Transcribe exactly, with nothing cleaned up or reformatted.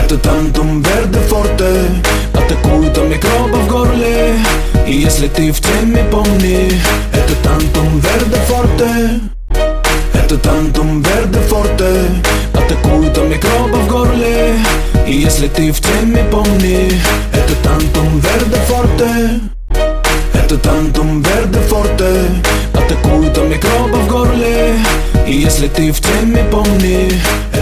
Это Тантум Верде Форте, атакует от микроба в горле. И если ты в теме, помни, это Тантум Верде Форте. Это Тантум Верде Форте, атакует от микроба в горле. И если ты в теме, помни, это Тантум Верде Форте. Это Тантум Верде Форте, атакует от микроба в горле. И если ты в теме, помни,